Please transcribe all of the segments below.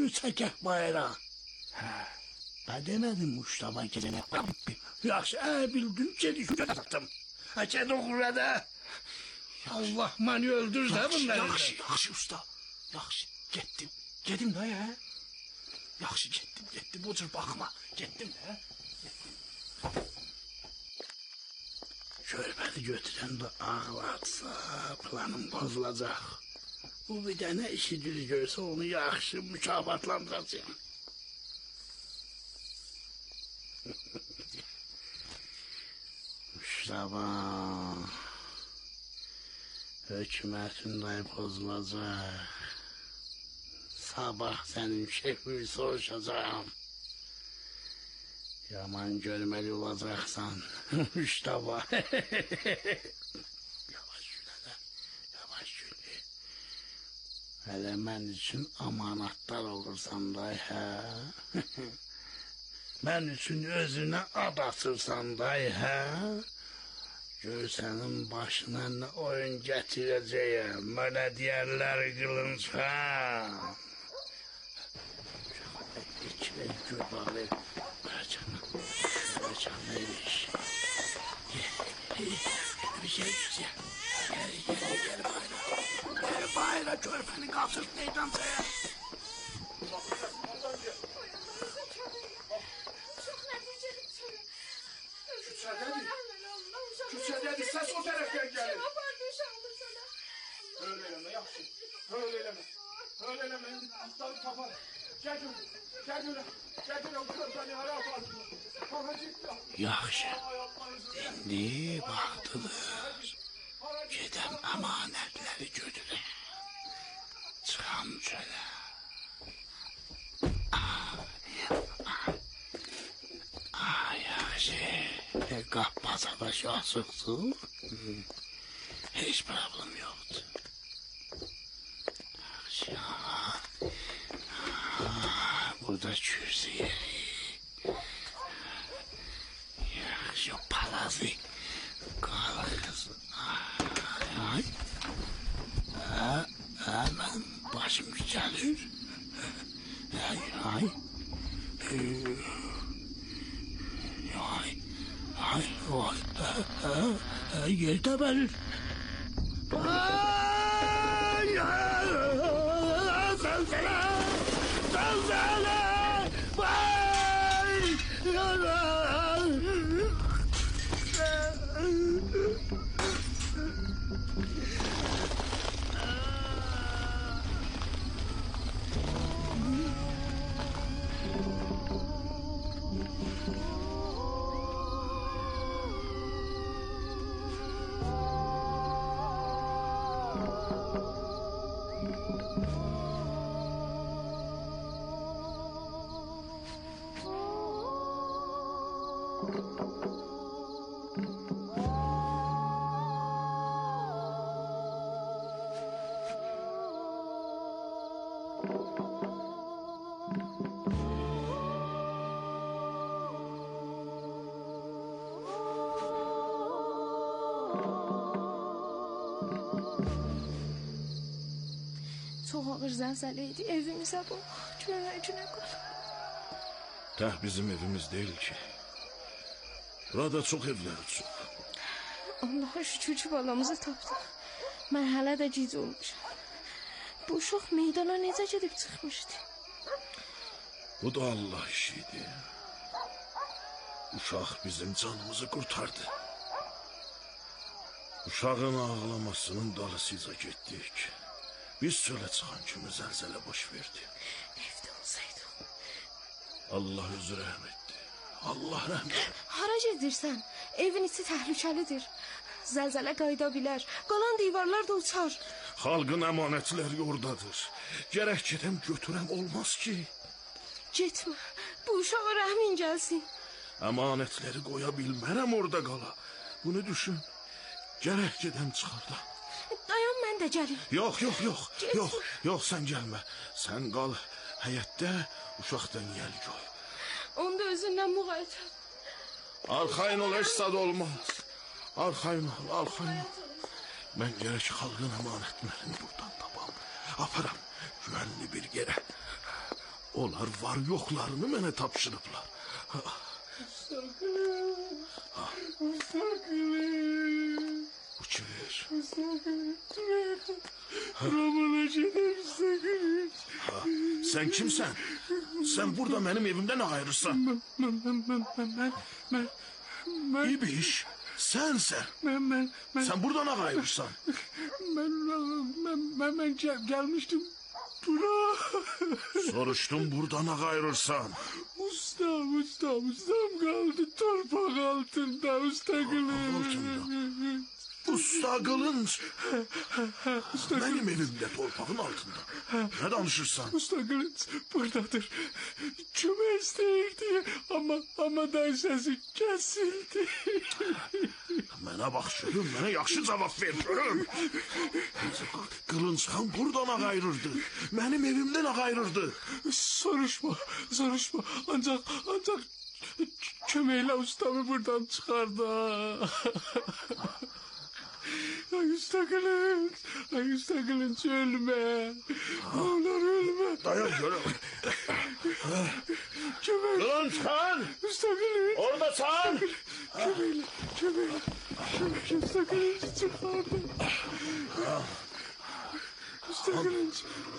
çəkək bayrağa. Ben demedim Mustafa gelene. Yaxşı, bildim gedik yaptım. Ged oğura da. Allah məni öldür de bunları. Yaxşı usta. Yaxşı, getdim da ya. Yaxşı, getdim, o cür baxma. Getdim də. Körpəni götürən də ağlatsa planım bozulacaq. Bu bir dənə işi düz görsə onu yaxşı mükafatlandıracağım. Mustafa, hökumətin də pozulacaq. Sabah sənin şefini soruşacağım. Yaman görməli olacaqsan, Mustafa. Yavaş gülə, yavaş gülə. Hələ mən üçün amanatlar olursan da, hə? Mən üçün özünə ad açırsan da, hə? Gör sənin başına nə oyun gətirəcəyəm, mənə deyərlər qılınc, hə? İçinə gül bağlı. Canıymış. Bir şey güzel. Gel bayra. Gel bayra, körpəni qaçırt meydancaya. Küçədədir, səs o tərəfdən gəlir. Öyle eləmə, yaxşı. Öyle eləmə. Öyle eləmə, indi atları tapar. Gəl görəm, o körpəni hara aparsın. Yaxşı, indi vaxtıdır. Gedəm əmanətləri götürəm. Çıxam çölə. Yaxşı, qapbaza şahsıqsın. Heç problem yoxdur. Yaxşı, burada kürsüyə. Yaxşı, palazı qalxızın. Ay, mən başım gəlir. Ay, yerdə bəlir. Zəlzələ! Çox ağır zəlzələ idi, evimizə bax, günə qal. Təh bizim evimiz deyil ki. Burada çox evlər üçün. Allaha şükür ki, balamızı tapdıq. Mən hələ də gic olmuşam. Bu uşaq meydana necə gedib çıxmışdı? Bu da Allah işiydi. Uşaq bizim canımızı qurtardı. Uşağın ağlamasının dalısıca getdik. Biz çölə çıxan kimi zəlzələ baş verdi. Evdə olsaydı. Allah özü rəhm etdi. Allah rəhm etdi. Hara gedirsən? Evin içi təhlükəlidir. Zəlzələ qayıda bilər. Qalan divarlar da uçar. Xalqın əmanətləri oradadır. Gərək gedəm götürəm, olmaz ki. Getmə. Bu uşağa rəhmin gəlsin. Əmanətləri qoya bilmərəm orada qala. Bunu düşün. Gərək gedəm çıxarda. Dayan, mən də gəlim. Yox, sən gəlmə. Sən qal həyətdə, uşaqdan yəl qoy. Onda özündən müğayət. Arxayın ol, heç sad olmaz. Arxayın ol. Mən gərək xalqın əmanətlərini buradan tapam. Aparam güvənli bir yerə. Onlar var yoxlarını mənə tapşırıblar. Bu kimdir? Sen kimsən? Sen burada benim evimden ayırırsan. İbiş, sensen. Sen buradan ayırırsan. Ben gelmiştim bura. Soruştum buradan ayırırsan. Ustam kaldı torpak altında usta Kılınç. Usta Kılınç. Benim evimde torpağın altında. Ne danışırsan? Usta Kılınç buradadır. Kümes değildi ama da sesi kesildi. Mənə bax görüm, mənə yaxşı cavab ver görüm. Kılınç xan buradan ağayırırdı. Benim evimden ağayırırdı. Soruşma. Ancak kömeyle ustamı buradan çıkardı. Ay usta Kılınç ölme. Ne olur ölme. Dayan görüm. Kömeyle. Kılınç xan! Usta Kılınç. Oradasan! Kömeyle. Usta Kılınç'ı çıkardı. Usta Kılınç.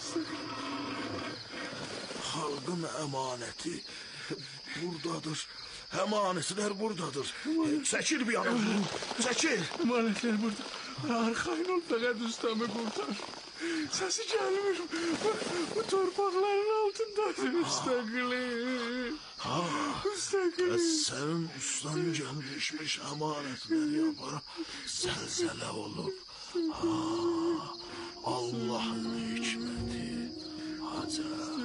Halkın emaneti buradadır. Emanetler buradadır. Çekil bir yana. Çekil. Emanetler burada. Arkayın ol fakat ustamı kurtar. Sesi gelmiyor. Bu torpakların altındadır Usta Kılınç. Usta Kılınç. Senin ustan gelmişmiş emanetler yapar. Zelzele olur. Allah'ın hikmeti. Acayip.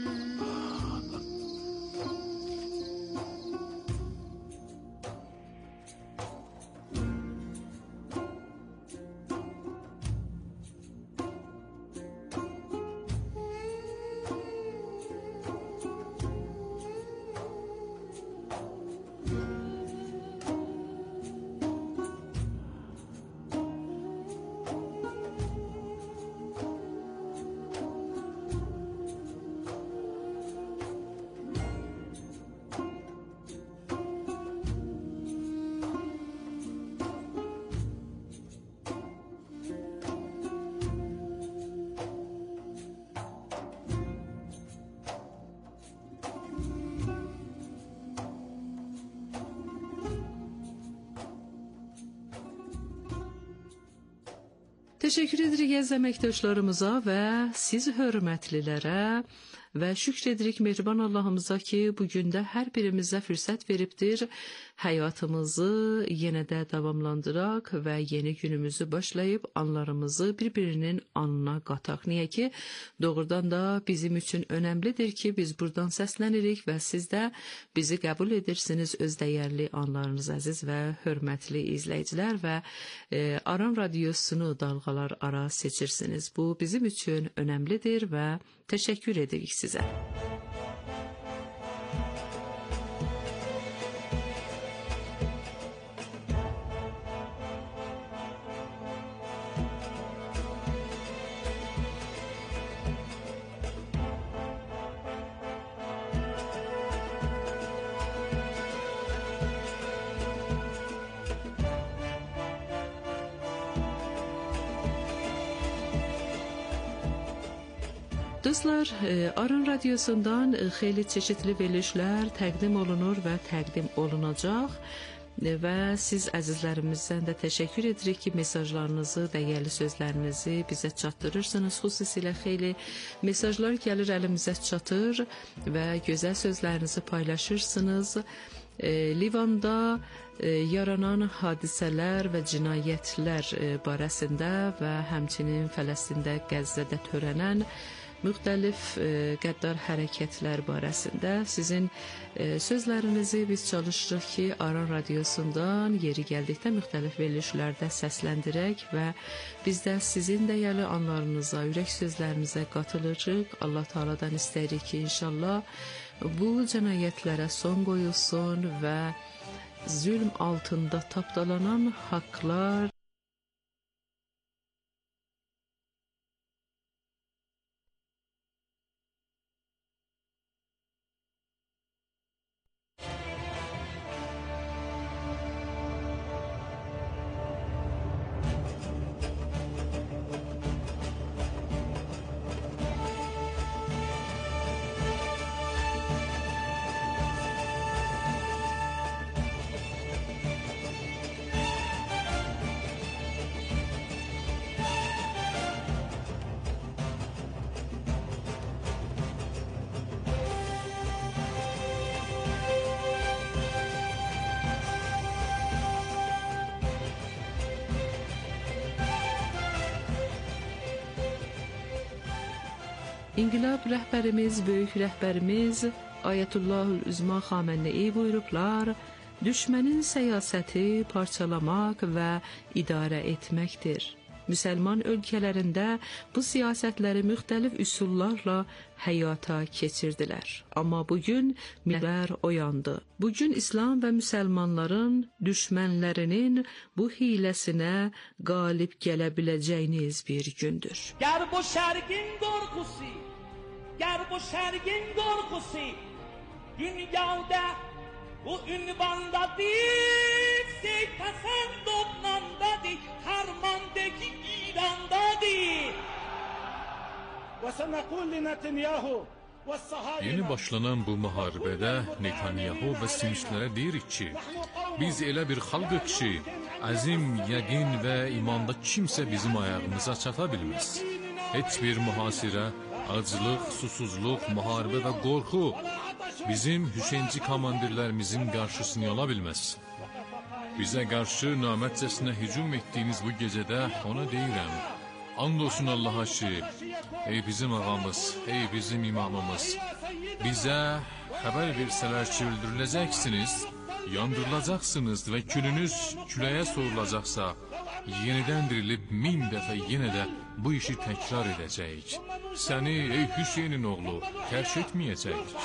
Teşekkür edirik əziz əməkdaşlarımıza və siz hörmətlilərə və şükr edirik mehriban Allahımıza ki, bugün də hər birimizə fürsət veribdir. Həyatımızı yenə də davamlandıraq və yeni günümüzü başlayıb anlarımızı bir-birinin anına qataq. Niyə ki, doğrudan da bizim üçün önəmlidir ki, biz buradan səslənirik və siz də bizi qəbul edirsiniz öz dəyərli anlarınız əziz və hörmətli izləyicilər və Aran Radiosunu dalğalar ara seçirsiniz. Bu bizim üçün önəmlidir və təşəkkür edirik sizə. Dostlar, Aran Radyosu'ndan xeyli çeşitli verilişlər təqdim olunur və təqdim olunacaq və siz əzizlərimizdən də təşəkkür edirik ki, mesajlarınızı, dəyərli sözlərinizi bizə çatdırırsınız. Xüsusilə xeyli mesajlar gəlir, əlimizə çatır və gözəl sözlərinizi paylaşırsınız. Livanda yaranan hadisələr və cinayətlər barəsində və həmçinin Fələstində, Qəzzədə törənən müxtəlif qəddar hərəkətlər barəsində sizin sözlərinizi biz çalışırıq ki, Aran Radiosundan yeri gəldikdə müxtəlif verilişlərdə səsləndirək və biz də sizin dəyərli anlarınıza, ürək sözlərinizə qatılırıq. Allah Teala'dan istəyirik ki, inşallah bu cinayətlərə son qoyulsun və zülm altında tapdalanan haqlar İnqilab rəhbərimiz, böyük rəhbərimiz Ayətullahül-Üzma Xamenei buyurublar, düşmənin siyasəti parçalamaq və idarə etməkdir. Müsəlman ölkələrində bu siyasətləri müxtəlif üsullarla həyata keçirdilər. Amma bugün millətlər oyandı. Bugün İslam və müsəlmanların düşmənlərinin bu hiləsinə qalib gələ biləcəyiniz bir gündür. Ger bu şərgin qorxusu dünyada bu ünvandadır, seypəsənd obnandadır, harmandaki İrandadır. Yeni başlanan bu müharibədə Netanyahu və sinişlərə deyirik ki, biz elə bir xalqıq ki, əzim, yəqin və imanda kimsə bizim ayağımıza çata bilməz. Heç bir mühasirə, aclıq, susuzluq, müharibə və qorxu bizim Hüseynci komandirlərimizin qarşısını ala bilməz. Bizə qarşı namərtcəsinə hücum etdiyiniz bu gecədə ona deyirəm, and olsun Allaha ki, ey bizim ağamız, ey bizim imamımız, bizə xəbər versələr ki, öldürüləcəksiniz, yandırılacaqsınız və külünüz küləyə sorulacaqsa, yenidən dirilib 1000 dəfə yenə də bu işi təkrar edəcəyik. Səni, ey Hüseynin oğlu, tərk etməyəcəyik.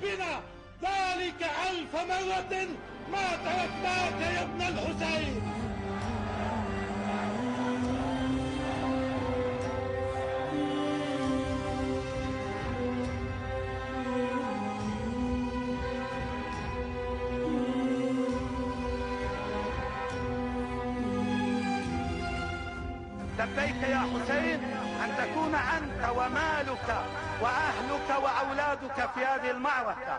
لبيك يا حسين أن تكون أنت ومالك وأهلك وأولادك في هذه المعركة.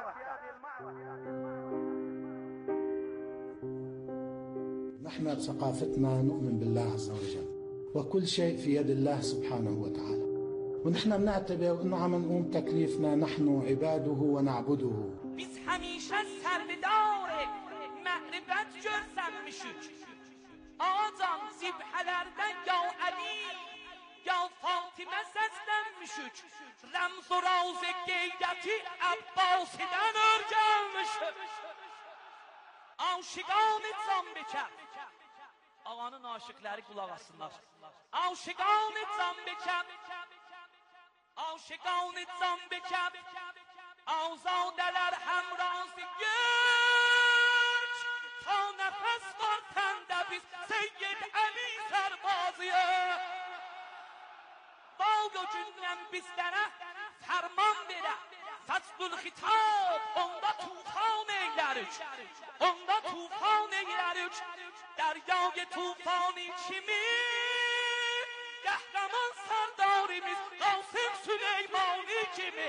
نحن بثقافتنا نؤمن بالله عز وجل وكل شيء في يد الله سبحانه وتعالى، ونحن بنعتبر انه عم نقوم تكليفنا نحن عباده ونعبده. Biz hamisha sarbedar ma'rifat ko'rsanmishik. Azam zibhalardan ya Ali ya Fatima seslenmişik. Ramz و راز gayrati Abbasidan örgelmişik. Aşıqan etsam bekar. Ağanın aşıkları kulak assınlar. Aşıqan etsam bekar. Aşıqan etsam bekar. Avzadeler hemrazı geç. Ta nefes var tende biz Seyyid Ali Serbazı'ya. Valga günden bizlere ferman vere. Faslul hitab onda tufan eylerik. Onda tufan eylerik. Deryaya tufan içimi. Kahraman serdarimiz Kasım Süleymani kimi.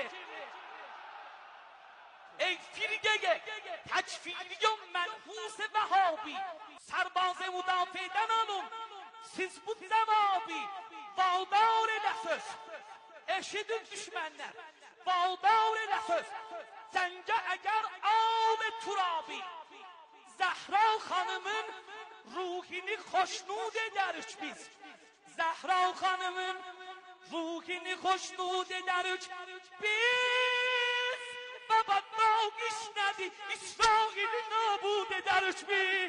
Ey firgege tecfiriyum menhus Vehhabi. Serbaz-ı müdafeden alın. Siz bu cevabı valdar edəsiz. Eşidin düşmenler. Valdar edəsiz. Zenge eğer ağ-ı turabi. Zəhra xanımın ruhini xoşnud edərik biz. Zəhra xanımın ruhini xoşnud edərik biz. Baba dağ işnədi, İsrail'i nabud edərik biz.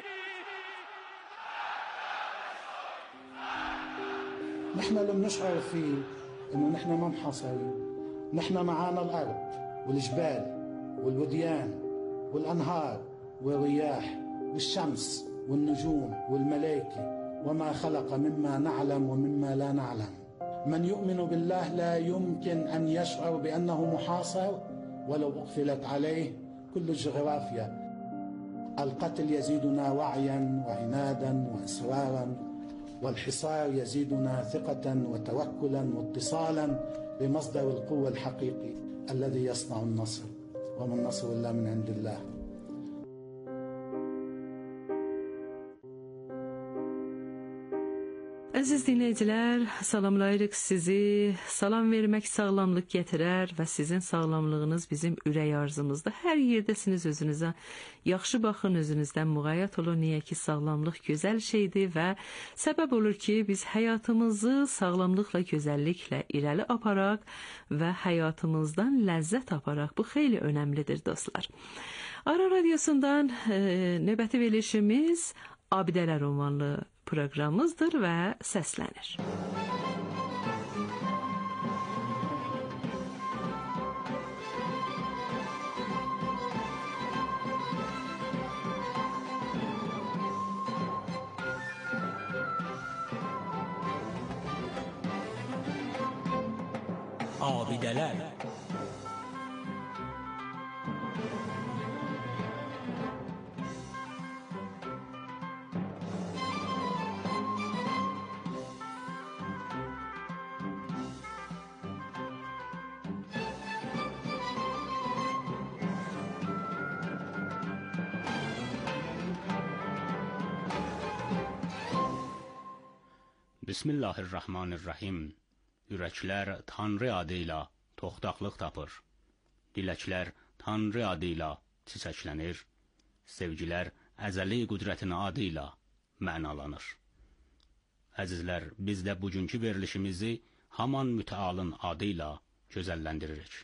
نحن لم نشعر فيه انه نحن ما محاصرين، نحن معانا الارض والجبال والوديان والانهار والرياح والشمس والنجوم والملائكة وما خلق مما نعلم ومما لا نعلم. من يؤمن بالله لا يمكن أن يشعر بأنه محاصر ولو أقفلت عليه كل الجغرافيا. القتل يزيدنا وعيا وعنادا وإصرارا، والحصار يزيدنا ثقة وتوكلا واتصالا بمصدر القوة الحقيقي الذي يصنع النصر، وما النصر إلا من عند الله. Əziz dinləyicilər, salamlayırıq sizi. Salam vermək sağlamlıq gətirər və sizin sağlamlığınız bizim ürək arzumuzdur. Hər yerdəsiniz, özünüzə yaxşı baxın, özünüzdən müğayət olun. Niyə ki, sağlamlıq gözəl şeydir və səbəb olur ki, biz həyatımızı sağlamlıqla, gözəlliklə irəli aparaq və həyatımızdan ləzzət aparaq. Bu xeyli önəmlidir, dostlar. Aran Radiosundan növbəti verilişimiz Abidələr ünvanlı proqramımızdır və səslənir. Abidələr. Bismillahirrahmanirrahim. Ürəklər Tanrı adı ilə toxtaqlıq tapır. Diləklər Tanrı adı ilə çiçəklənir. Sevgilər əzəli qüdrətin adı ilə mənalanır. Əzizlər, biz də bugünkü verilişimizi Haman Mütəalın adı ilə gözəlləndiririk.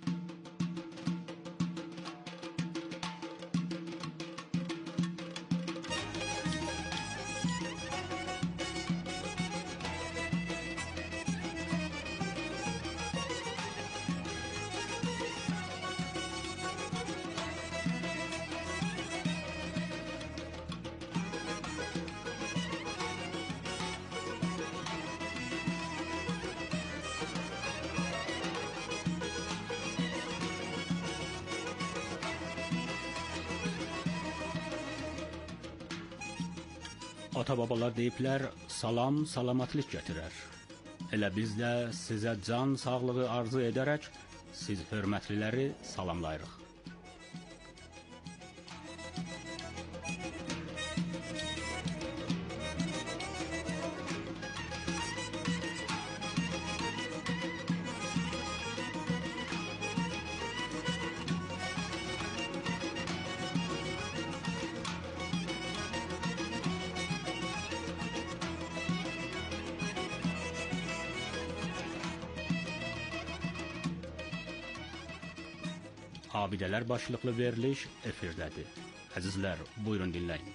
Ata-babalar deyiblər, salam salamatlik gətirər. Elə biz də sizə can sağlığı arzu edərək, siz hörmətliləri salamlayırıq. Abidələr başlıqlı veriliş efirdədir. Əzizlər, buyurun dinləyin.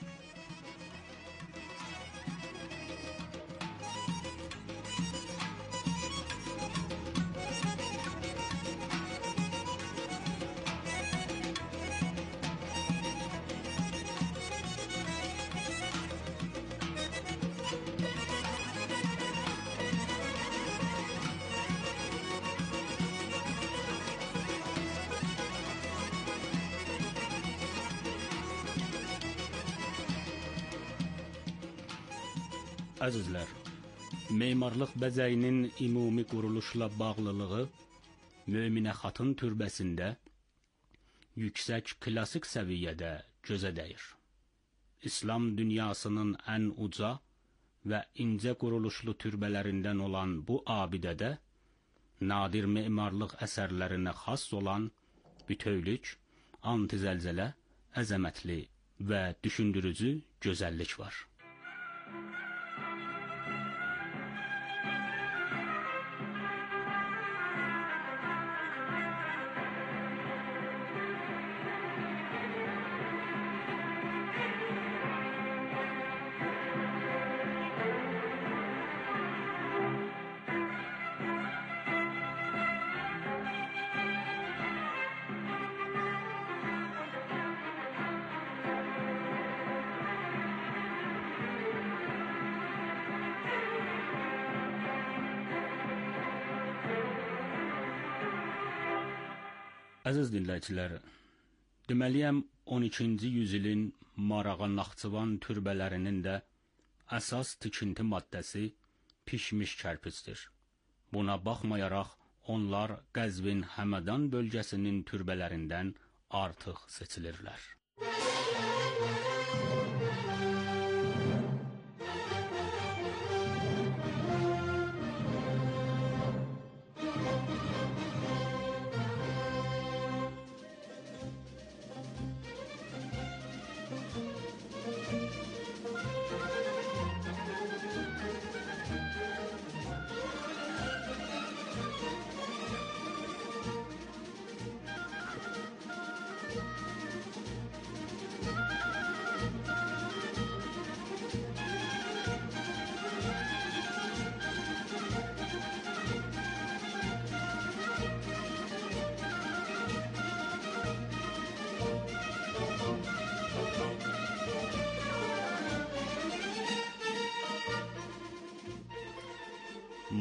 Əzizlər, memarlıq bəzəyinin ümumi quruluşla bağlılığı Möminə Xatın türbəsində yüksək klassik səviyyədə gözə dəyir. İslam dünyasının ən uca və incə quruluşlu türbələrindən olan bu abidədə nadir memarlıq əsərlərinə xas olan bütövlük, antizəlzələ, əzəmətli və düşündürücü gözəllik var. Əziz dinləyicilər, deməliyəm 12-ci yüzilin Marağa Naxçıvan türbələrinin də əsas tikinti maddəsi pişmiş kərpicdir. Buna baxmayaraq, onlar Qəzvin Həmədan bölgəsinin türbələrindən artıq seçilirlər.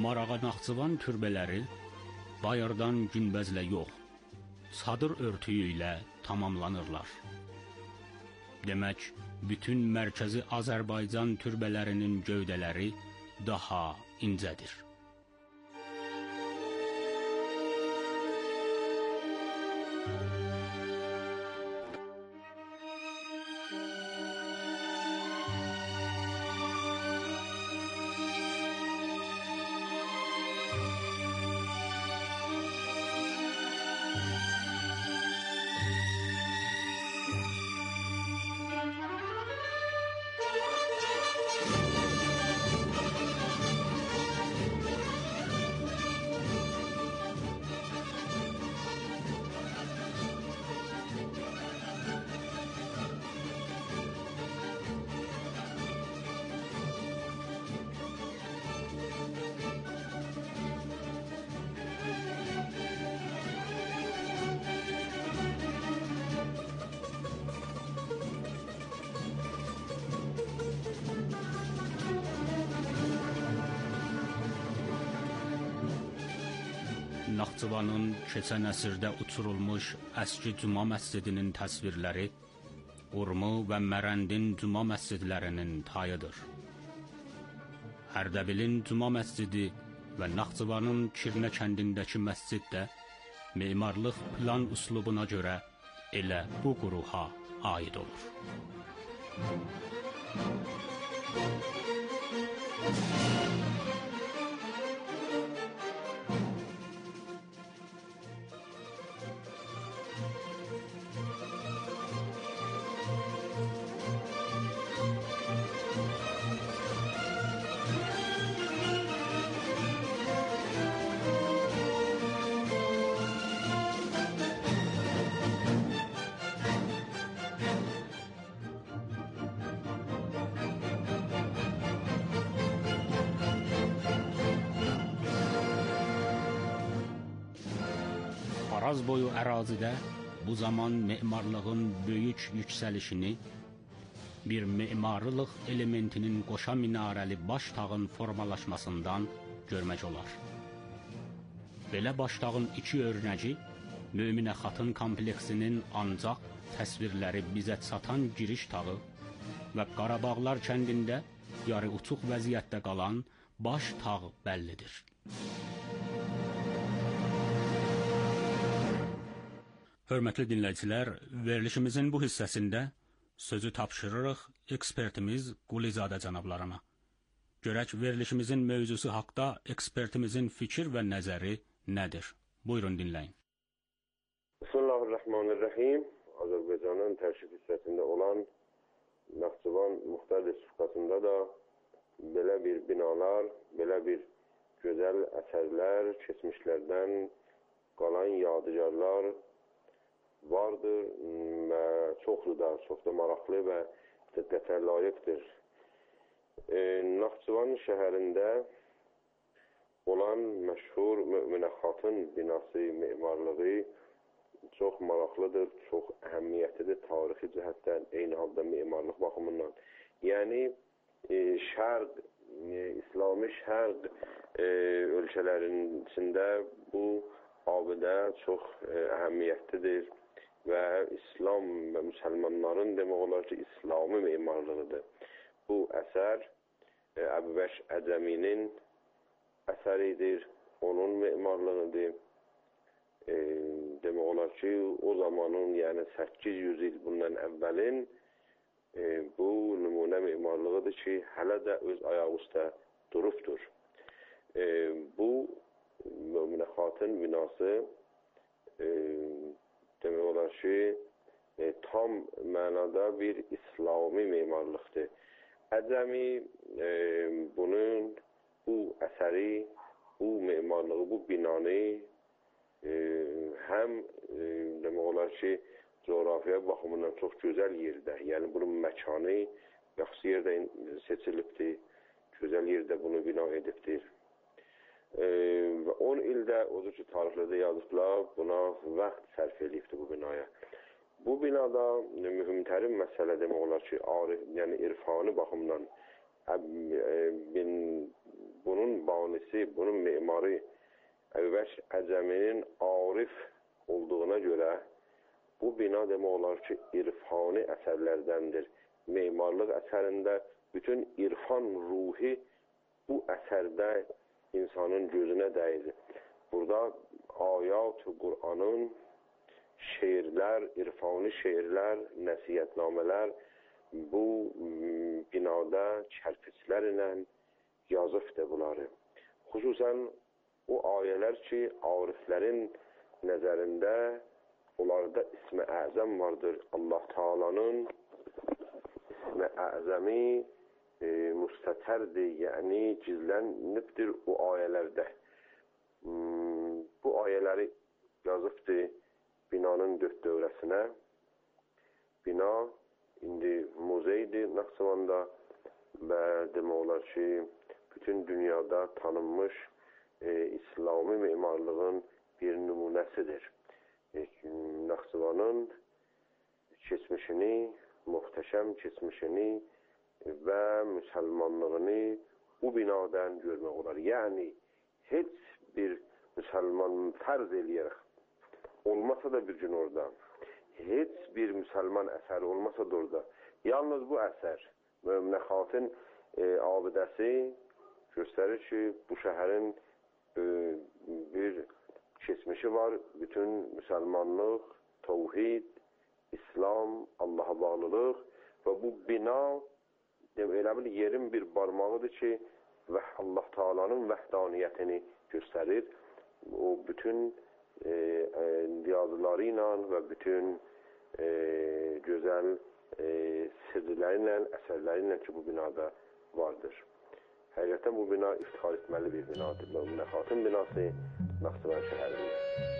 Marağa Naxçıvan türbələri bayırdan günbəzlə yox, çadır örtüyü ilə tamamlanırlar. Demək, bütün mərkəzi Azərbaycan türbələrinin gövdələri daha incədir. Naxçıvanın keçən əsrdə uçurulmuş əski Cuma məscidinin təsvirləri Urmu və Mərəndin Cuma məscidlərinin tayıdır. Hərdəbilin Cuma məscidi və Naxçıvanın Kirnə kəndindəki məscid də memarlıq plan üslubuna görə elə bu quruha aid olur. Araz boyu ərazidə bu zaman memarlığın böyük yüksəlişini bir memarlıq elementinin qoşa minarəli baş tağın formalaşmasından görmək olar. Belə baş tağın iki örnəci Möminə Xatın kompleksinin ancaq təsvirləri bizə çatan giriş tağı və Qarabağlar kəndində yarı uçuq vəziyyətdə qalan baş tağ bəllidir. Hörmətli dinləyicilər, verilişimizin bu hissəsində sözü tapşırırıq ekspertimiz Qulizadə cənablarına. Görək verilişimizin mövzusu haqda ekspertimizin fikir və nəzəri nədir? Buyurun dinləyin. Bismillahirrahmanirrahim. Azərbaycanın tərkib hissəsində olan Naxçıvan Muxtar Respublikasında da belə bir binalar, belə bir gözəl əsərlər, keçmişlərdən qalan yadigarlar vardır və çoxdur da, çox da maraqlı və diqqətə layiqdir. Naxçıvan şəhərində olan məşhur Möminə Xatın binası memarlığı çox maraqlıdır, çox əhəmiyyətlidir tarixi cəhətdən, eyni halda memarlıq baxımından. Yəni, şərq, İslami şərq ölkələrinin içində bu abidə çox əhəmiyyətlidir və İslam və müsəlmanların demək olar ki, İslami memarlığıdır. Bu əsər Əbubəş Əcəminin əsəridir, onun memarlığıdır. Demək olar ki, o zamanın, yəni 800 il bundan əvvəlin bu nümunə memarlığıdır ki, hələ də öz ayağı üstə durubdur. Bu Möminə Xatın binası demək olar ki, tam mənada bir İslami memarlıqdır. Əcəmi bunun, bu əsəri, bu memarlığı, bu binanı həm demək olar ki, coğrafiya baxımından çox gözəl yerdə, yəni bunun məkanı yaxşı yerdə seçilibdir, gözəl yerdə bunu bina edibdir. 10 ildə, odur ki, tarixlərdə yazıblar, buna vaxt sərf edibdir bu binaya. Bu binada mühümtərin məsələ demək olar ki, yəni irfani baxımdan bunun banisi, bunun mimarı Əbubəş Əcəminin arif olduğuna görə bu bina demək olar ki, irfani əsərlərdəndir. Memarlıq əsərində bütün irfan ruhi bu əsərdə insanın gözünə dəyir. Burada ayat-ı Qur'anın şeirlər, irfani şeirlər, nəsihətnamələr bu binada kərpiçlərlə yazıbdır bunları. Xüsusən o ayələr ki, ariflərin nəzərində onlarda ismi əzəm vardır. Allah Teala'nın ismi əzəmi müstətərdir, yəni gizlənibdir o ayələrdə. Bu ayələri yazıbdır binanın dörd dövrəsinə. Bina indi muzeydir Naxçıvanda və demək olar ki, bütün dünyada tanınmış İslami memarlığın bir nümunəsidir. Naxçıvanın keçmişini, möhtəşəm keçmişini və müsəlmanlığını bu binadan görmək olar. Yəni, heç bir müsəlman fərz eləyərək olmasa da bir gün orada, heç bir müsəlman əsəri olmasa da orada, yalnız bu əsər, Möminə Xatın abidəsi göstərir ki, bu şəhərin bir keçmişi var, bütün müsəlmanlıq, təvhid, İslam, Allaha bağlılıq və bu bina elə bir yerin bir barmağıdır ki, Allah Teala'nın vəhdaniyyətini göstərir. O bütün yazıları ilə və bütün gözəl sirləri ilə, əsərləri ilə ki, bu binada vardır. Həqiqətən bu bina iftihar etməli bir binadır. Möminə Xatın binası Naxçıvan şəhərində.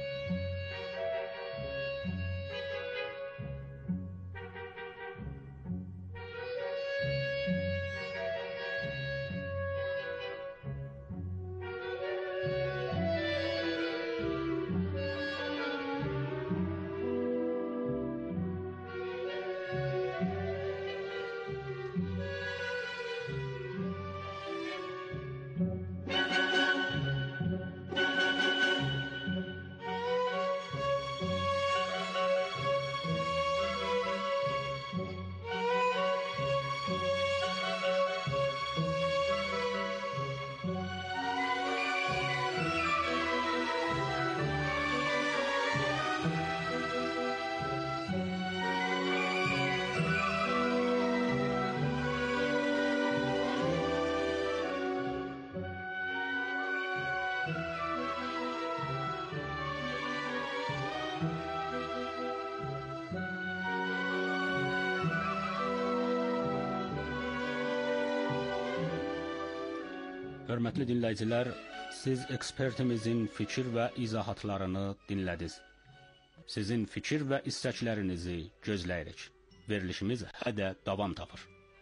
Hörmətli dinləyicilər, siz ekspertimizin fikir və izahatlarını dinlədiniz. Sizin fikir və istəklərinizi gözləyirik. Verilişimiz hədə davam tapır.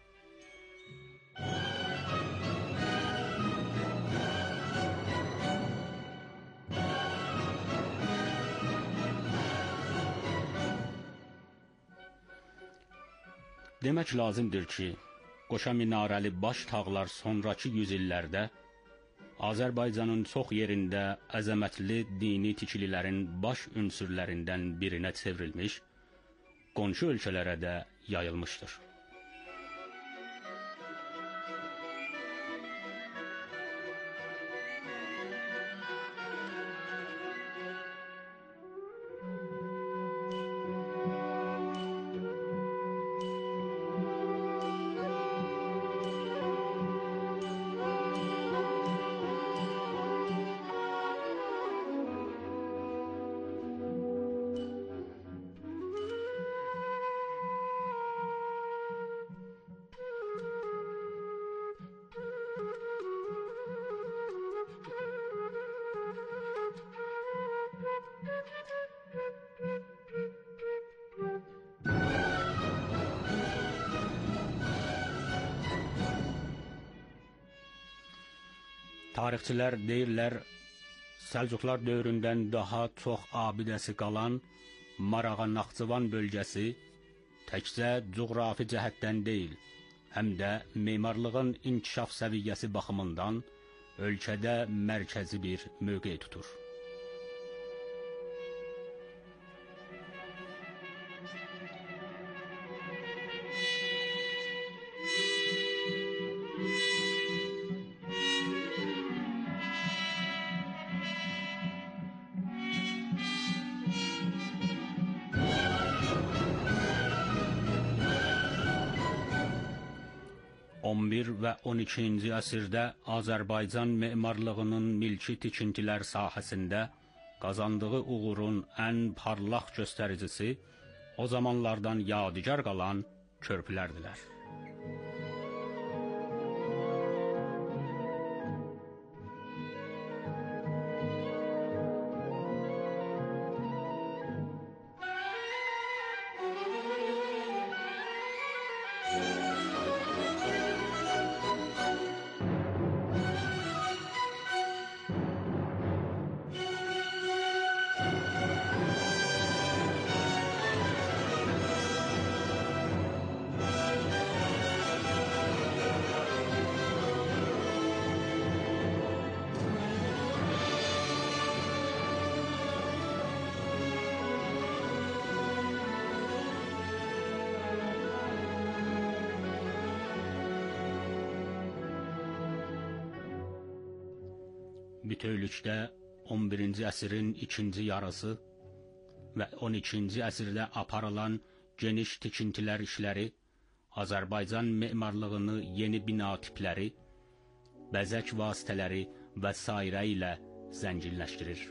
Demək lazımdır ki, qoşa minarəli baş tağlar sonraki yüzillərdə Azərbaycanın çox yerində əzəmətli dini tikililərin baş ünsürlərindən birinə çevrilmiş, qonşu ölkələrə də yayılmışdır. Tarixçilər deyirlər, Səlcuqlar dövründən daha çox abidəsi qalan Marağa Naxçıvan bölgəsi təkcə coğrafi cəhətdən deyil, həm də memarlığın inkişaf səviyyəsi baxımından ölkədə mərkəzi bir mövqe tutur. Və 12-ci əsrdə Azərbaycan memarlığının milki tikintilər sahəsində qazandığı uğurun ən parlaq göstəricisi o zamanlardan yadigar qalan körpülərdilər. Bütövlükdə 11-ci əsrin ikinci yarısı və 12-ci əsrdə aparılan geniş tikintilər işləri Azərbaycan memarlığını yeni bina tipləri, bəzək vasitələri və sairə ilə zənginləşdirir.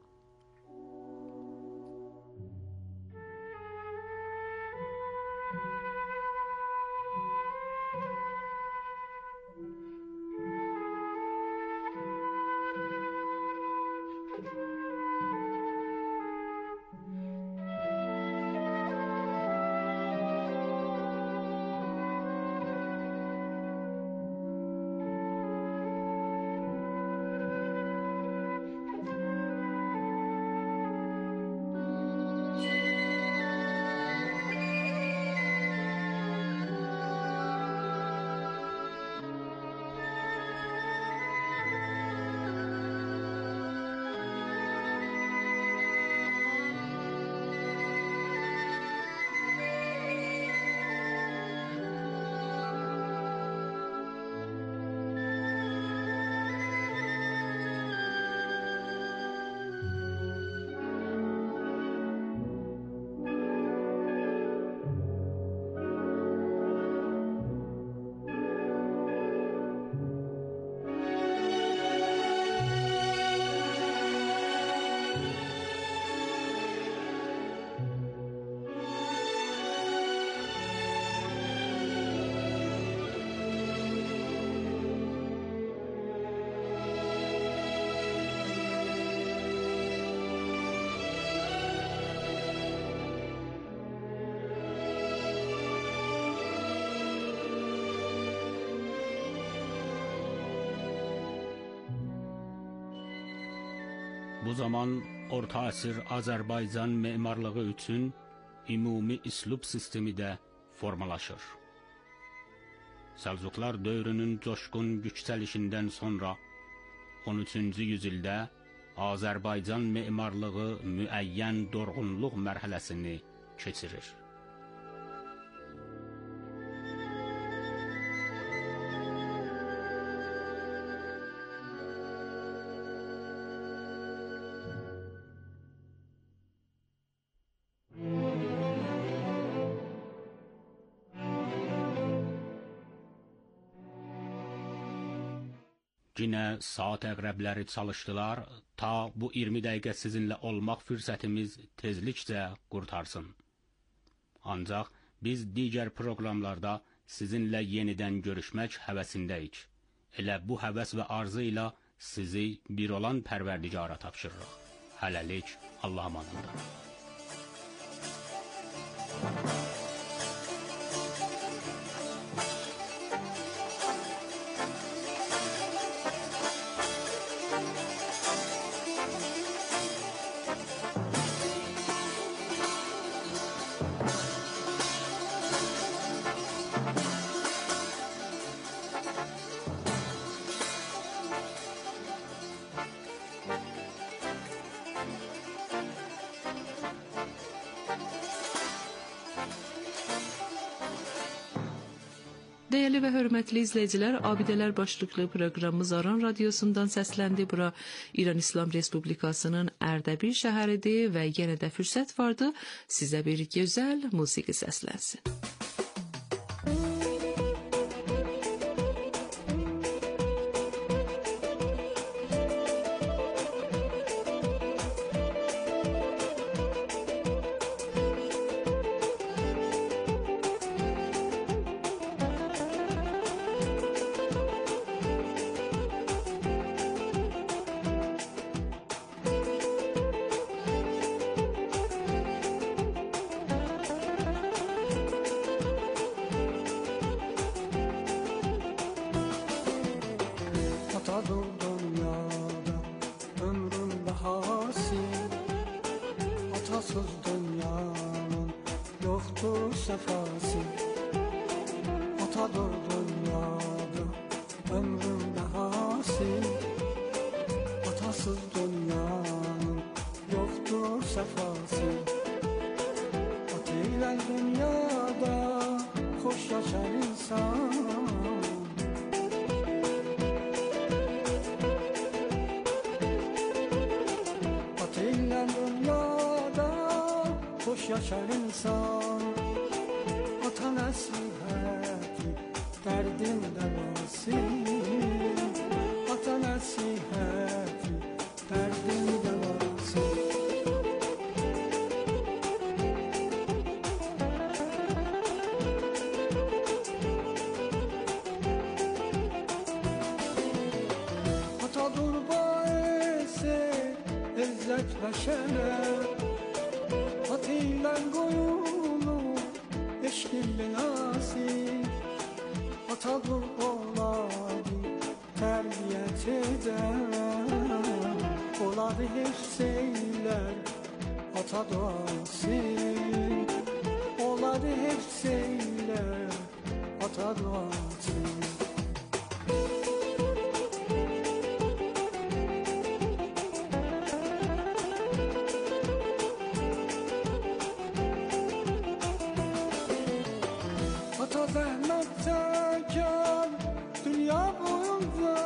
Bu zaman Orta əsr Azərbaycan memarlığı üçün ümumi üslub sistemi də formalaşır. Səlcuqlar dövrünün coşqun yüksəlişindən sonra 13-cü yüzildə Azərbaycan memarlığı müəyyən dorğunluq mərhələsini keçirir. Yine saat əqrəbləri çalışdılar, ta bu 20 dəqiqə sizinlə olmaq fürsətimiz tezlikcə qurtarsın. Ancaq biz digər proqramlarda sizinlə yenidən görüşmək həvəsindəyik. Elə bu həvəs və arzu ilə sizi bir olan Pərverdigara tapşırırıq. Hələlik Allah amanında. Değerli və hörmətli izləyicilər, Abidələr başlıqlı proqramımız Aran Radiosundan səsləndi. Bura İran İslam Respublikasının Ərdəbil şəhəridir və yenə də fürsət vardı sizə bir gözəl musiqi səslənsin. Atadır dünyada ömrün bahası, atasız dünyanın yoktur sefası. Atadır dünyada ömrün bahası, atasız dünyanın yoktur sefası. Atıyla dünyada hoş yaşar insan. Hoş yaşar insan, ata nasihati derdin devası, ata nasihati derdin devası. Ata dur baesi izzet ve şeref, atıyla koyulu eşkin binası. Atadır oğladı terbiyet eder, oğladı hepseyler ata duası, oğladı hepseyler ata duası. Ata zahmet çeker dünya boyunca,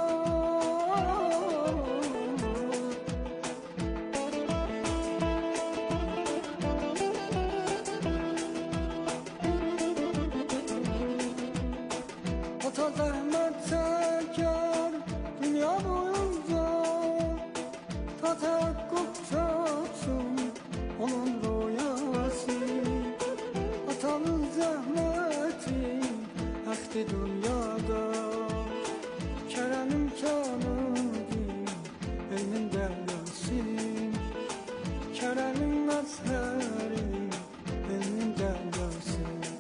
ata zahmet çeker dünya boyunca, tahakkuk çatsın onun rüyası. Atanın zahmeti akti dünyada, kerem imkanıdır elmin deryası, keremin mazheri elmin deryası.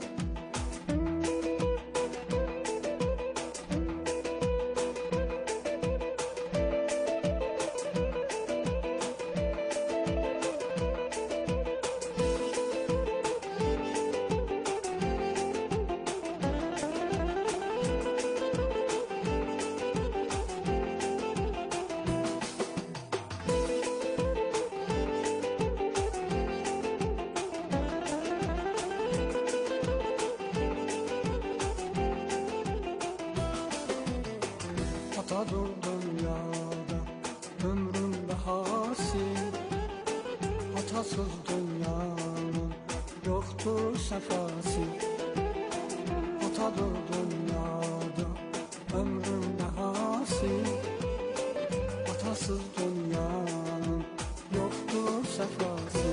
Atadır dünyada ömrün bahası, atasız dünyanın yoktur sefası. Atadır dünyada ömrün bahası, atasız dünyanın yoktur sefası.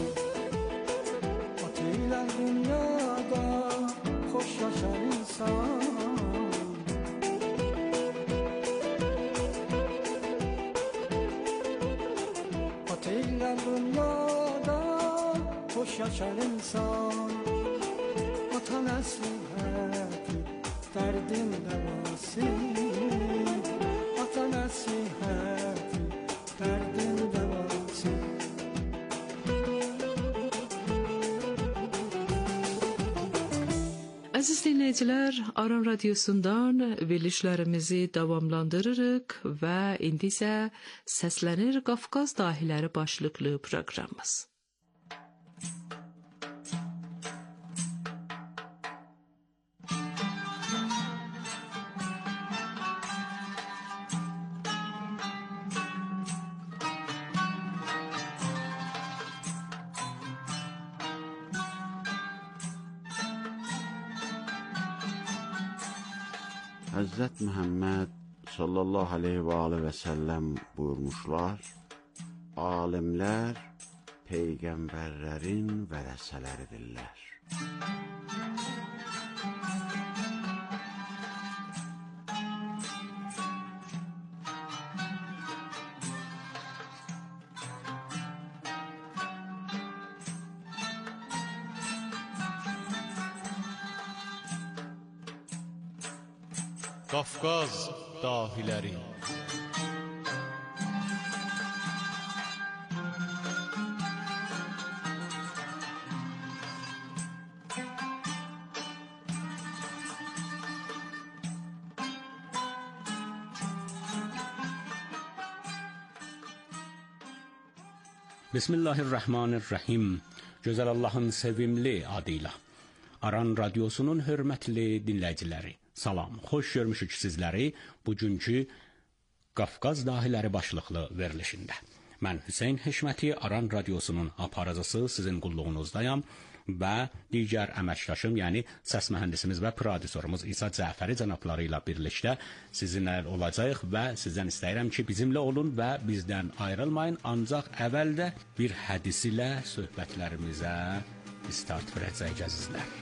Atıyla dünyada hoş yaşar insan. Atıyla dünyada hoş yaşar insan, ata nasihati derdin devası, ata nasihati derdin devası. Əziz dinləyicilər, Aran Radiosundan verilişlərimizi davamlandırırıq və indi isə Səslənir Qafqaz Dahiləri başlıqlı proqramımız. Həzrət Məhəmməd sallallahu aleyhi və aleyhi və səlləm buyurmuşlar, alimlər peyğəmbərlərin vərəsələridirlər. Qafqaz dahiləri. Bismillahirrahmanirrahim. Gözəl Allahın sevimli adıyla. Aran Radiosunun hörmətli dinləyiciləri. Salam, xoş görmüşük sizləri bugünkü Qafqaz dahiləri başlıqlı verilişində. Mən Hüseyn Heşməti, Aran Radiosunun aparıcısı, sizin qulluğunuzdayam və digər əməkdaşım, yəni səs mühəndisimiz və prodüserimiz İsa Cəfəri cənabları ilə birlikdə sizinlə olacağıq və sizdən istəyirəm ki, bizimlə olun və bizdən ayrılmayın, ancaq əvvəldə bir hədis ilə söhbətlərimizə start verəcəyik əzizlər.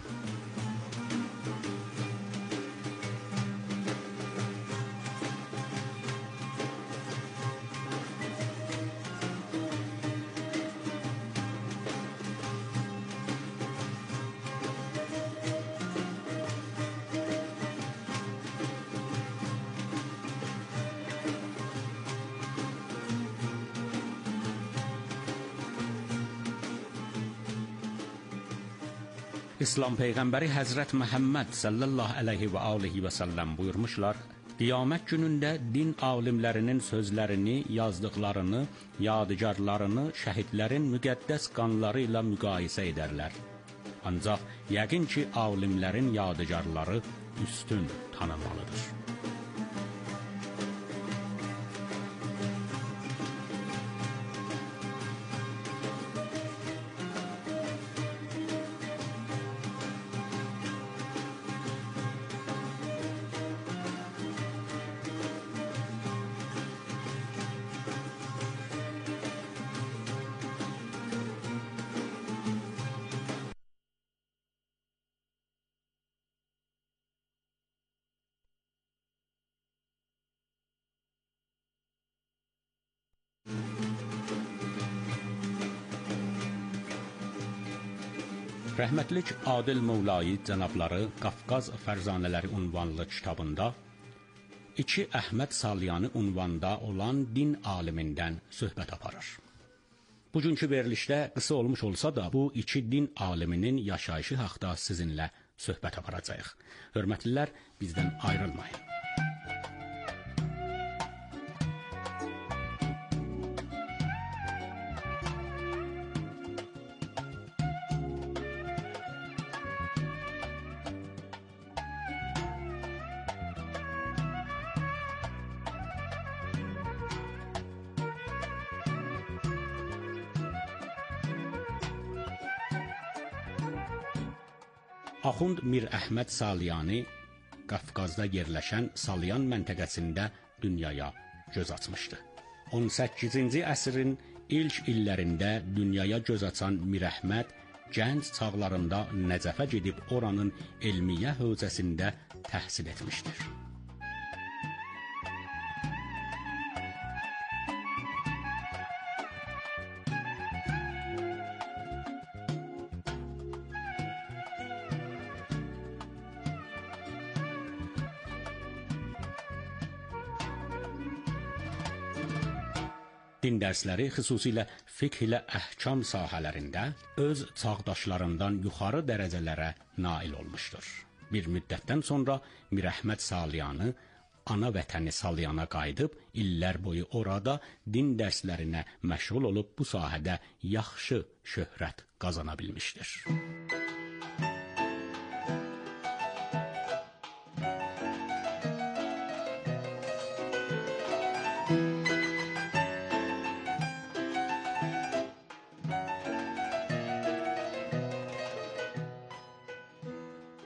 İslam Peyğəmbəri Həzrət Məhəmməd sallallahu aleyhi və aleyhi və səlləm buyurmuşlar, qiyamət günündə din alimlərinin sözlərini, yazdıqlarını, yadigarlarını şəhidlərin müqəddəs qanları ilə müqayisə edərlər. Ancaq yəqin ki, alimlərin yadigarları üstün tanınmalıdır. Rəhmətlik Adil Mövlayi cənabları Qafqaz Fərzanələri unvanlı kitabında iki Əhməd Salyanı unvanda olan din alimindən söhbət aparır. Bugünkü verilişdə qısa olmuş olsa da bu iki din aliminin yaşayışı haqda sizinlə söhbət aparacağıq. Hörmətlilər, bizdən ayrılmayın. Axund Mir Əhməd Salyani Qafqazda yerləşən Salyan məntəqəsində dünyaya göz açmışdı. 18-ci əsrin ilk illərində dünyaya göz açan Mir Əhməd gənc çağlarında Nəcəfə gedib oranın elmiyyə hövzəsində təhsil etmişdir. Din dərsləri xüsusilə fiqh ilə əhkam sahələrində öz çağdaşlarından yuxarı dərəcələrə nail olmuşdur. Bir müddətdən sonra Mir Əhməd Salyanı ana vətəni Salyana qayıdıb, illər boyu orada din dərslərinə məşğul olub bu sahədə yaxşı şöhrət qazana bilmişdir.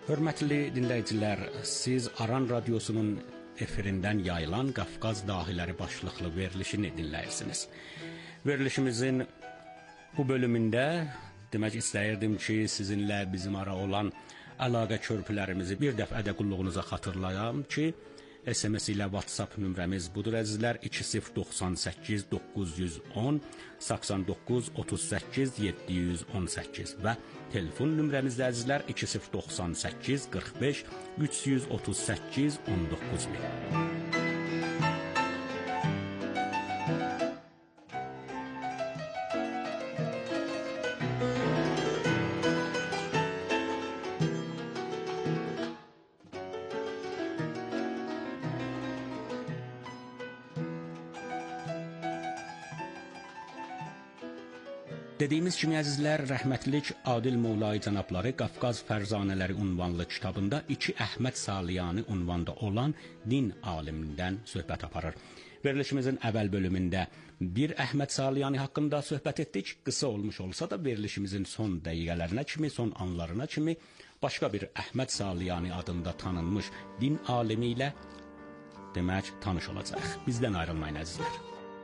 Hörmətli dinləyicilər, siz Aran Radiosunun efirindən yayılan Qafqaz Dahiləri başlıqlı verilişini dinləyirsiniz. Verilişimizin bu bölümündə demək istəyirdim ki, sizinlə bizim ara olan əlaqə körpülərimizi bir dəfə də qulluğunuza xatırlayam ki, SMS ilə WhatsApp nömrəmiz budur əzizlər, 2098 910 89 38 718 və telefon nömrəmizdə əzizlər 2098 45 338 19000. Dediyimiz kimi əzizlər, rəhmətlik Adil Mollay cənabları Qafqaz Fərzanələri unvanlı kitabında 2 Əhməd Saliyani unvanda olan din alimindən söhbət aparır. Verilişimizin əvvəl bölümündə bir Əhməd Saliyani haqqında söhbət etdik. Qısa olmuş olsa da verilişimizin son dəqiqələrinə kimi, son anlarına kimi başqa bir Əhməd Saliyani adında tanınmış din alimi ilə demək tanış olacaq. Bizdən ayrılmayın əzizlər.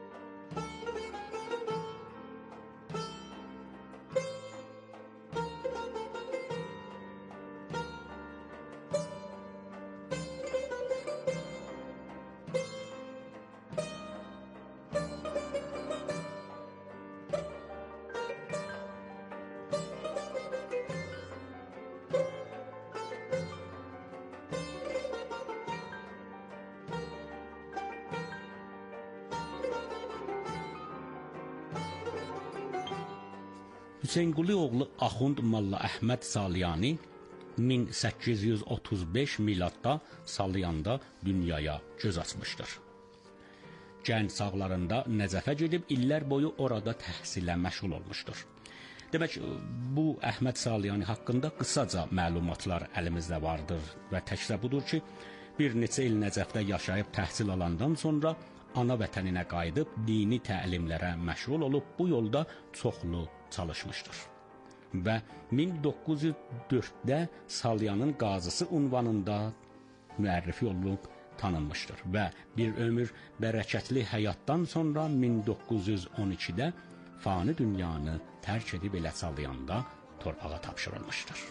Hüseynqulu oğlu Axund Molla Əhməd Saliyani 1835 miladda Saliyanda dünyaya göz açmışdır. Gənc çağlarında Nəcəfə gedib illər boyu orada təhsilə məşğul olmuşdur. Demək, bu Əhməd Saliyani haqqında qısaca məlumatlar əlimizdə vardır və təkcə budur ki, bir neçə il Nəcəfdə yaşayıb təhsil alandan sonra ana vətəninə qayıdıb dini təlimlərə məşğul olub bu yolda çoxlu çalışmışdır. Və 1904-də Saliyanın qazısı unvanında müərrifi olub tanınmışdır və bir ömür bərəkətli həyatdan sonra 1912-də fani dünyanı tərk edib elə Saliyanda torpağa tapşırılmışdır.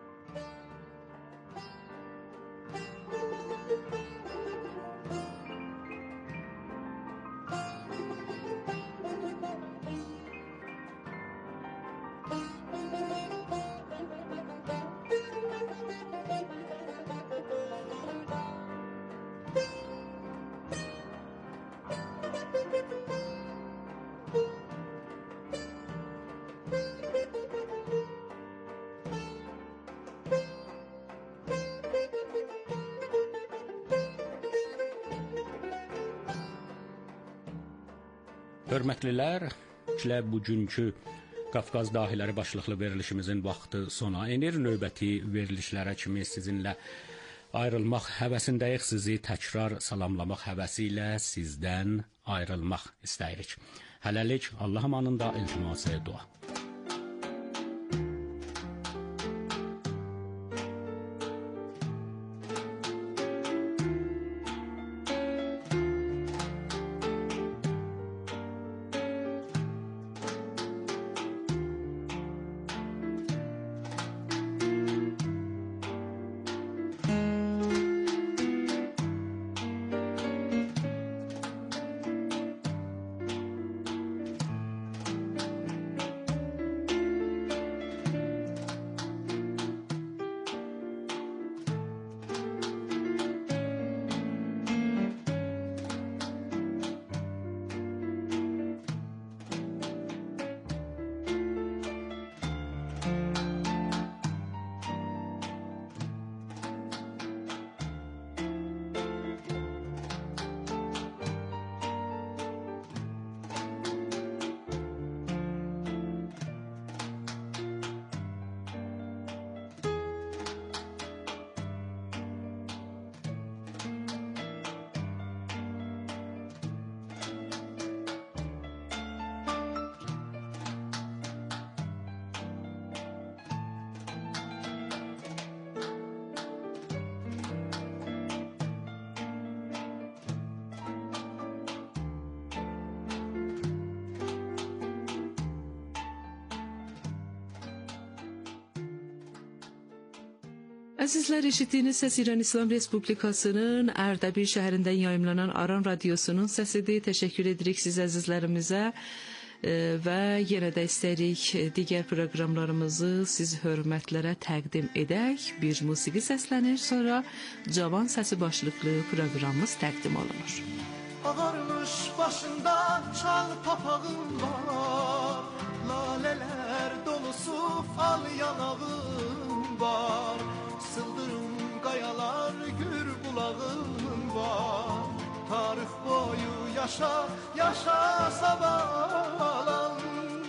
Hörmətlilər, bugünkü Qafqaz Dahiləri başlıqlı verilişimizin vaxtı sona enir. Növbəti verilişlərə kimi sizinlə ayrılmaq həvəsindəyik. Sizi təkrar salamlamaq həvəsi ilə sizdən ayrılmaq istəyirik. Hələlik Allah amanında iltiması dua. Əzizlər, eşitdiyiniz səs İran İslam Respublikasının Ərdəbil şəhərindən yayımlanan Aran Radiosunun səsidir. Təşəkkür edirik siz əzizlərimizə və yenə də istəyirik digər proqramlarımızı siz hörmətlərə təqdim edək. Bir musiqi səslənir, sonra Cavan Səsi başlıqlı proqramımız təqdim olunur. Ağarmış başında çal papağım var, laleler dolusu fal yanağım var, sıldırım kayalar gür bulağım var. Tarih boyu yaşa, yaşa Savalan.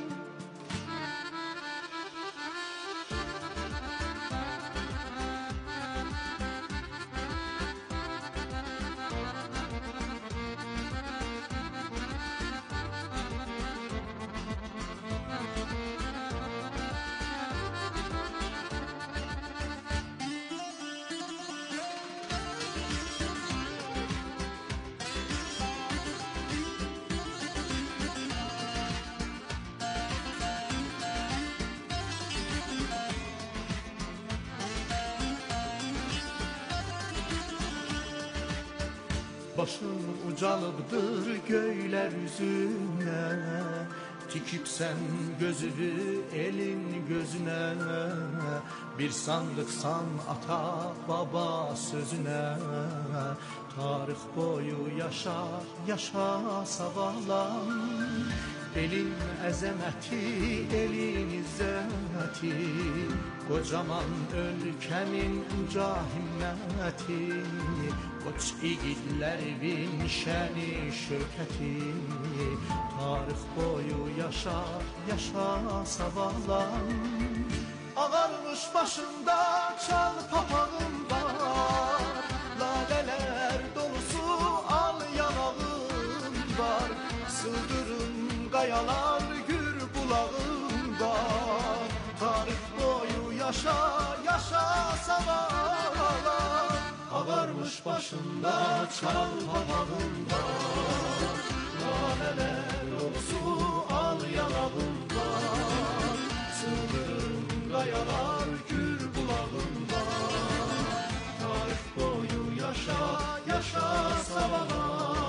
Başın ucalıbdır göyler yüzüne, tikip sen gözünü elin gözüne, bir sandıksan ata baba sözüne. Tarih boyu yaşa, yaşa Savalan. Elin əzəməti, elin izzəti, kocaman ölkəmin uca himməti, koç igidlərin şəni şökəti. Tarix boyu yaşa, yaşa Savalan. Ağarmış başında çal papağım var, laleler dolusu al yanağım var, sıldırım kayalar gür bulağım var. Tarih boyu yaşa, yaşa Savalan. Ağarmış başında çal papağım var, laleler dolusu al yanağım var, sıldırım kayalar gür bulağım var. Tarih boyu yaşa, yaşa Savalan.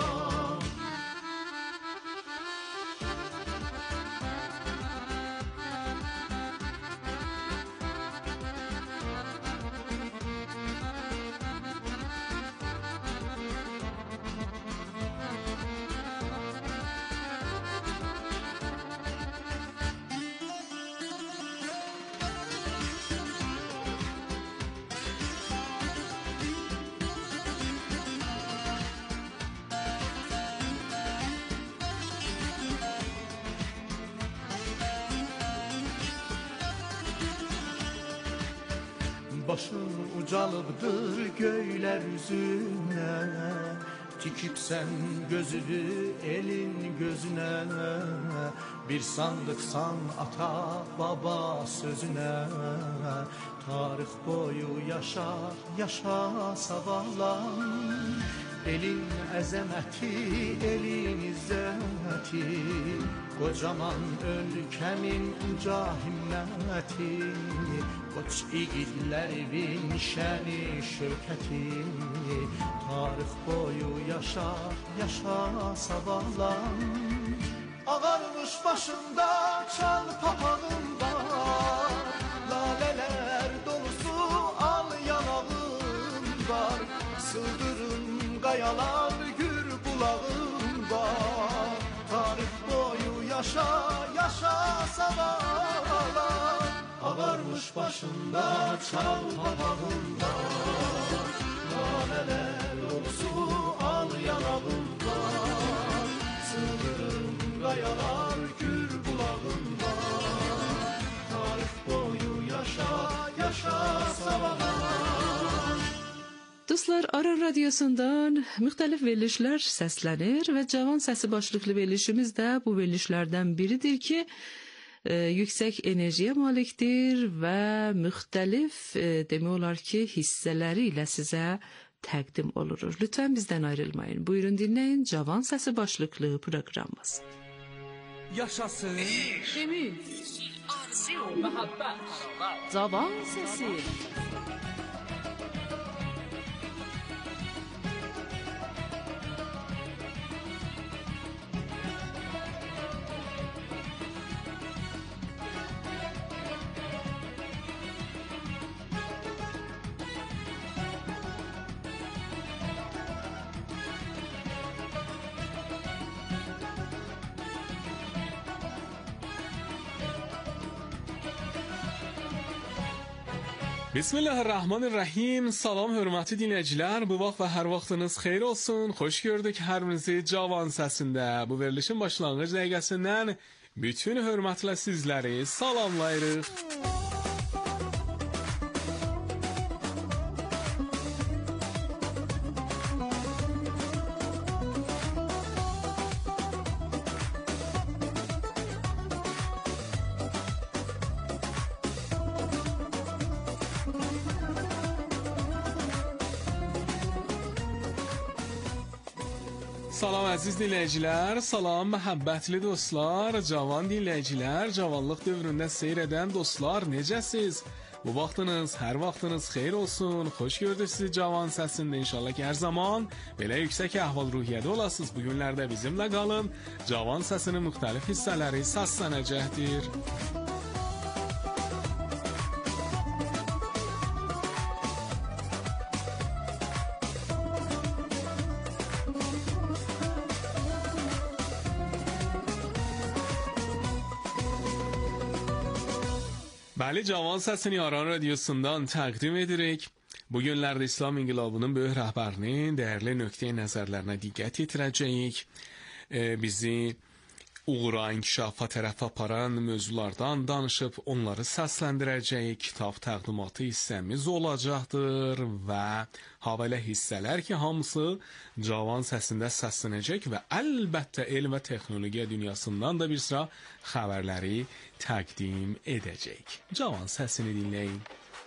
Başın ucalıbdır göyler yüzüne, tikip sen gözünü elin gözüne, bir sandıksan ata baba sözüne. Tarih boyu yaşa, yaşa Savalan. Elin əzəməti, elin izzəti, kocaman ölkəmin uca himməti, koç igidlərin şəni şökəti. Tarix boyu yaşa, yaşa Savalan. Ağarmış başında çal papağım var, laleler dolusu al yanağım var, sıldırım kayalar gür bulağım var. Tarih boyu yaşa, yaşa Savalan. Ağarmış başında çal papağım var, laleler dolusu al yanağım var, sıldırım kayalar gür bulağım var. Tarih boyu yaşa, yaşa Savalan. Dostlar, Aran Radiosundan müxtəlif verilişlər səslənir və Cavan Səsi başlıqlı verilişimiz də bu verilişlərdən biridir ki, yüksək enerjiyə malikdir və müxtəlif demək olar ki, hissələri ilə sizə təqdim olunur. Lütfən bizdən ayrılmayın. Buyurun dinləyin Cavan Səsi başlıqlı proqramımız. Yaşasın ümid, arzu, məhəbbət, Cavan Səsi. Bismillahirrahmanirrahim. Salam hörmətli dinləyicilər. Bu vaxt və hər vaxtınız xeyir olsun. Xoş gördük hər birinizi Cavan səsində. Bu verilişin başlanğıc dəqiqəsindən bütün hörmətlə sizləri salamlayırıq. Salam əziz dinləyicilər, salam məhəbbətli dostlar, cavan dinləyicilər, cavanlıq dövründə seyr edən dostlar, necəsiz? Bu vaxtınız, hər vaxtınız xeyir olsun, xoş gördük sizi Cavan səsində. İnşallah ki, hər zaman belə yüksək əhval-ruhiyyədə olasınız. Bu günlərdə bizimlə qalın, Cavan səsinin müxtəlif hissələri səslənəcəkdir. Bəli, Cavan səsini Aran radiosundan təqdim edirik. Bu günlərdə İslam İnqilabının böyük rəhbərinin dəyərli nöqteyi nəzərlərinə diqqət yetirəcəyik. Bizi uğura, inkişafa tərəf aparan mövzulardan danışıb onları səsləndirəcəyik. Kitab təqdimatı hissəmiz olacaqdır və habelə hissələr ki, hamısı Cavan səsində səslənəcək və əlbəttə elm və texnologiya dünyasından da bir sıra xəbərləri təqdim edəcək. Cavan səsini dinləyin.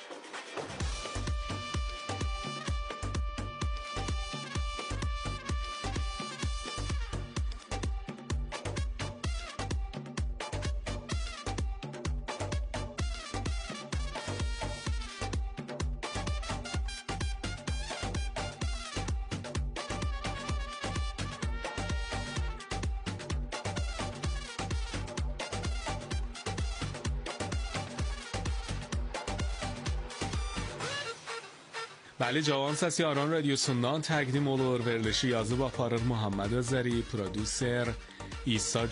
Bəli, Cavan səsi Aran radiosundan təqdim olur. Verilişi yazıb aparır Muhammed Özəri, prodüser İsa